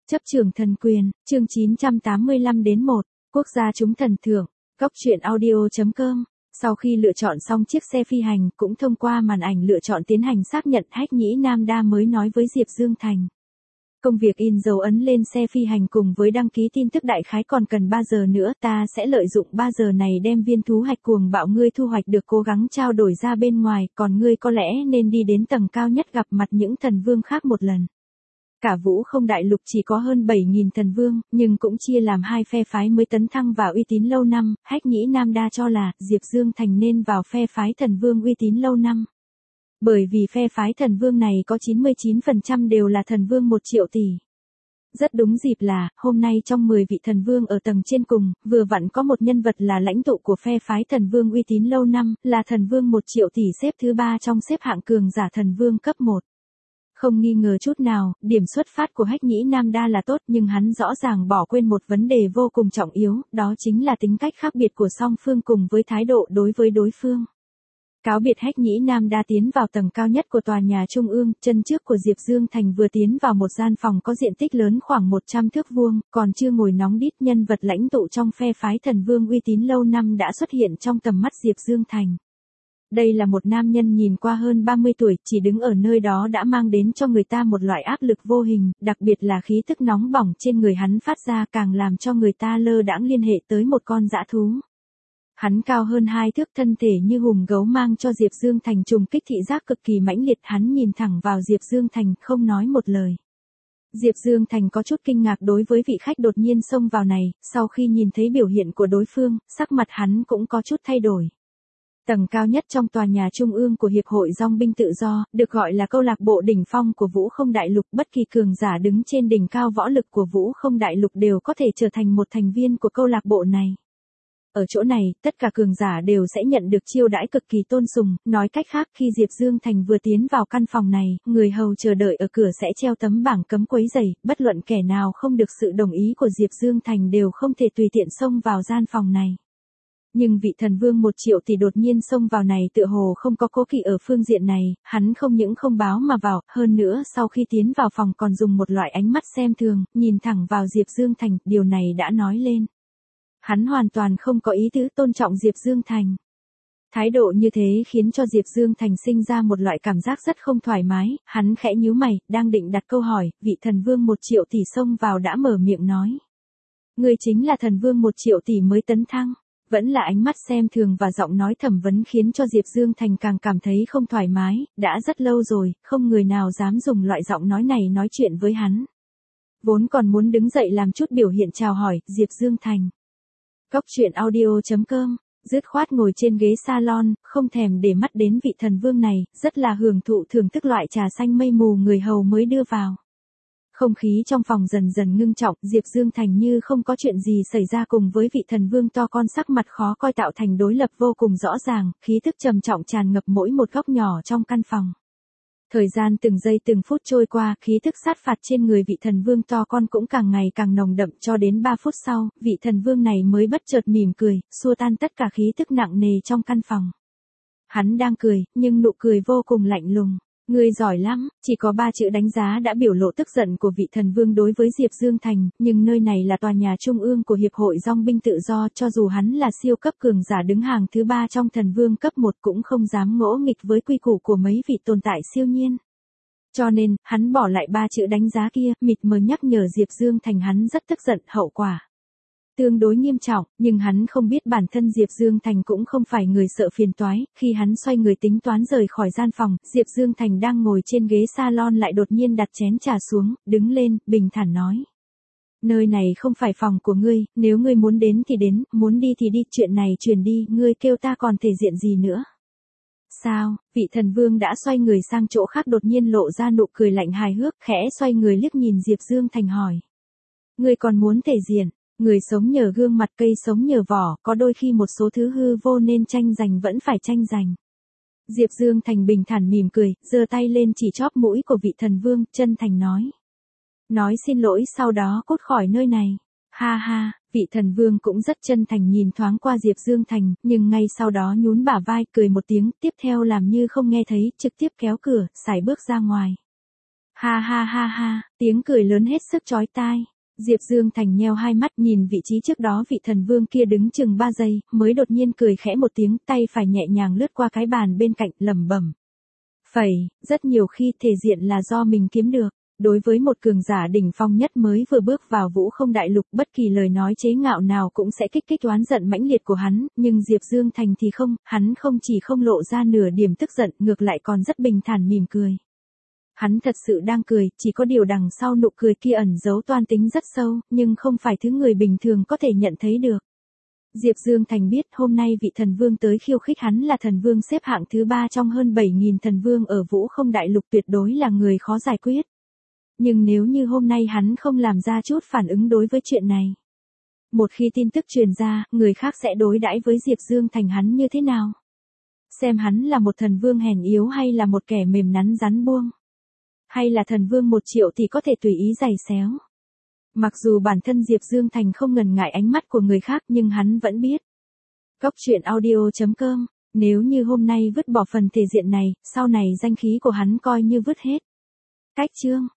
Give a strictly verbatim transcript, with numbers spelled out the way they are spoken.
Chấp trường thần quyền, chương chín trăm tám mươi lăm đến một, quốc gia chúng thần thưởng, góc truyện audio.com. Sau khi lựa chọn xong chiếc xe phi hành, cũng thông qua màn ảnh lựa chọn tiến hành xác nhận, Hách Nhĩ Nam Đa mới nói với Diệp Dương Thành. Công việc in dấu ấn lên xe phi hành cùng với đăng ký tin tức đại khái còn cần ba giờ nữa, ta sẽ lợi dụng ba giờ này đem viên thú hạch cuồng bạo ngươi thu hoạch được cố gắng trao đổi ra bên ngoài, còn ngươi có lẽ nên đi đến tầng cao nhất gặp mặt những thần vương khác một lần. Cả Vũ Không Đại Lục chỉ có hơn bảy nghìn thần vương, nhưng cũng chia làm hai phe phái mới tấn thăng vào uy tín lâu năm, Hách Nhĩ Nam Đa cho là Diệp Dương Thành nên vào phe phái thần vương uy tín lâu năm. Bởi vì phe phái thần vương này có chín mươi chín phần trăm đều là thần vương một triệu tỷ. Rất đúng dịp là, hôm nay trong mười vị thần vương ở tầng trên cùng, vừa vặn có một nhân vật là lãnh tụ của phe phái thần vương uy tín lâu năm, là thần vương một triệu tỷ xếp thứ ba trong xếp hạng cường giả thần vương cấp một. Không nghi ngờ chút nào, điểm xuất phát của Hách Nhĩ Nam Đa là tốt, nhưng hắn rõ ràng bỏ quên một vấn đề vô cùng trọng yếu, đó chính là tính cách khác biệt của song phương cùng với thái độ đối với đối phương. Cáo biệt Hách Nhĩ Nam Đa tiến vào tầng cao nhất của tòa nhà trung ương, chân trước của Diệp Dương Thành vừa tiến vào một gian phòng có diện tích lớn khoảng một trăm thước vuông, còn chưa ngồi nóng đít, nhân vật lãnh tụ trong phe phái thần vương uy tín lâu năm đã xuất hiện trong tầm mắt Diệp Dương Thành. Đây là một nam nhân nhìn qua hơn ba mươi tuổi, chỉ đứng ở nơi đó đã mang đến cho người ta một loại áp lực vô hình, đặc biệt là khí tức nóng bỏng trên người hắn phát ra càng làm cho người ta lơ đãng liên hệ tới một con dã thú. Hắn cao hơn hai thước, thân thể như hùng gấu mang cho Diệp Dương Thành trùng kích thị giác cực kỳ mãnh liệt, hắn nhìn thẳng vào Diệp Dương Thành, không nói một lời. Diệp Dương Thành có chút kinh ngạc đối với vị khách đột nhiên xông vào này, sau khi nhìn thấy biểu hiện của đối phương, sắc mặt hắn cũng có chút thay đổi. Tầng cao nhất trong tòa nhà trung ương của Hiệp hội Dòng binh tự do, được gọi là câu lạc bộ đỉnh phong của Vũ Không Đại Lục, bất kỳ cường giả đứng trên đỉnh cao võ lực của Vũ Không Đại Lục đều có thể trở thành một thành viên của câu lạc bộ này. Ở chỗ này, tất cả cường giả đều sẽ nhận được chiêu đãi cực kỳ tôn sùng, nói cách khác khi Diệp Dương Thành vừa tiến vào căn phòng này, người hầu chờ đợi ở cửa sẽ treo tấm bảng cấm quấy rầy, bất luận kẻ nào không được sự đồng ý của Diệp Dương Thành đều không thể tùy tiện xông vào gian phòng này. Nhưng vị thần vương một triệu tỷ đột nhiên xông vào này tựa hồ không có cố kỵ ở phương diện này, hắn không những không báo mà vào, hơn nữa sau khi tiến vào phòng còn dùng một loại ánh mắt xem thường, nhìn thẳng vào Diệp Dương Thành, điều này đã nói lên. Hắn hoàn toàn không có ý tứ tôn trọng Diệp Dương Thành. Thái độ như thế khiến cho Diệp Dương Thành sinh ra một loại cảm giác rất không thoải mái, hắn khẽ nhíu mày, đang định đặt câu hỏi, vị thần vương một triệu tỷ xông vào đã mở miệng nói. Người chính là thần vương một triệu tỷ mới tấn thăng. Vẫn là ánh mắt xem thường và giọng nói thẩm vấn khiến cho Diệp Dương Thành càng cảm thấy không thoải mái, đã rất lâu rồi, không người nào dám dùng loại giọng nói này nói chuyện với hắn. Vốn còn muốn đứng dậy làm chút biểu hiện chào hỏi, Diệp Dương Thành. Góc truyện audio.com, dứt khoát ngồi trên ghế salon, không thèm để mắt đến vị thần vương này, rất là hưởng thụ thưởng thức loại trà xanh mây mù người hầu mới đưa vào. Không khí trong phòng dần dần ngưng trọng, Diệp Dương Thành như không có chuyện gì xảy ra cùng với vị thần vương to con sắc mặt khó coi tạo thành đối lập vô cùng rõ ràng, khí thức trầm trọng tràn ngập mỗi một góc nhỏ trong căn phòng. Thời gian từng giây từng phút trôi qua, khí thức sát phạt trên người vị thần vương to con cũng càng ngày càng nồng đậm, cho đến ba phút sau, vị thần vương này mới bất chợt mỉm cười, xua tan tất cả khí thức nặng nề trong căn phòng. Hắn đang cười, nhưng nụ cười vô cùng lạnh lùng. Ngươi giỏi lắm, chỉ có ba chữ đánh giá đã biểu lộ tức giận của vị thần vương đối với Diệp Dương Thành, nhưng nơi này là tòa nhà trung ương của Hiệp hội Dòng binh tự do, cho dù hắn là siêu cấp cường giả đứng hàng thứ ba trong thần vương cấp một cũng không dám ngỗ nghịch với quy củ của mấy vị tồn tại siêu nhiên. Cho nên, hắn bỏ lại ba chữ đánh giá kia, mịt mờ nhắc nhở Diệp Dương Thành hắn rất tức giận, hậu quả tương đối nghiêm trọng, nhưng hắn không biết bản thân Diệp Dương Thành cũng không phải người sợ phiền toái, khi hắn xoay người tính toán rời khỏi gian phòng, Diệp Dương Thành đang ngồi trên ghế salon lại đột nhiên đặt chén trà xuống, đứng lên, bình thản nói. Nơi này không phải phòng của ngươi, nếu ngươi muốn đến thì đến, muốn đi thì đi, chuyện này truyền đi, ngươi kêu ta còn thể diện gì nữa. Sao, vị thần vương đã xoay người sang chỗ khác đột nhiên lộ ra nụ cười lạnh hài hước, khẽ xoay người liếc nhìn Diệp Dương Thành hỏi. Ngươi còn muốn thể diện? Người sống nhờ gương mặt, cây sống nhờ vỏ, có đôi khi một số thứ hư vô nên tranh giành vẫn phải tranh giành. Diệp Dương Thành bình thản mỉm cười, giơ tay lên chỉ chóp mũi của vị thần vương, chân thành nói. Nói xin lỗi sau đó cút khỏi nơi này. Ha ha, vị thần vương cũng rất chân thành nhìn thoáng qua Diệp Dương Thành, nhưng ngay sau đó nhún bả vai, cười một tiếng, tiếp theo làm như không nghe thấy, trực tiếp kéo cửa, sải bước ra ngoài. Ha ha ha ha, tiếng cười lớn hết sức chói tai. Diệp Dương Thành nheo hai mắt nhìn vị trí trước đó vị thần vương kia đứng chừng ba giây, mới đột nhiên cười khẽ một tiếng, tay phải nhẹ nhàng lướt qua cái bàn bên cạnh, lẩm bẩm. Phẩy, rất nhiều khi thể diện là do mình kiếm được. Đối với một cường giả đỉnh phong nhất mới vừa bước vào Vũ Không Đại Lục, bất kỳ lời nói chế ngạo nào cũng sẽ kích thích oán giận mãnh liệt của hắn, nhưng Diệp Dương Thành thì không, hắn không chỉ không lộ ra nửa điểm tức giận, ngược lại còn rất bình thản mỉm cười. Hắn thật sự đang cười, chỉ có điều đằng sau nụ cười kia ẩn giấu toan tính rất sâu, nhưng không phải thứ người bình thường có thể nhận thấy được. Diệp Dương Thành biết hôm nay vị thần vương tới khiêu khích hắn là thần vương xếp hạng thứ ba trong hơn bảy nghìn thần vương ở Vũ Không Đại Lục, tuyệt đối là người khó giải quyết. Nhưng nếu như hôm nay hắn không làm ra chút phản ứng đối với chuyện này, một khi tin tức truyền ra, người khác sẽ đối đãi với Diệp Dương Thành hắn như thế nào? Xem hắn là một thần vương hèn yếu hay là một kẻ mềm nắn rắn buông? Hay là thần vương một triệu thì có thể tùy ý giày xéo? Mặc dù bản thân Diệp Dương Thành không ngần ngại ánh mắt của người khác nhưng hắn vẫn biết. Cốc truyện audio chấm com, nếu như hôm nay vứt bỏ phần thể diện này, sau này danh khí của hắn coi như vứt hết. Cách chương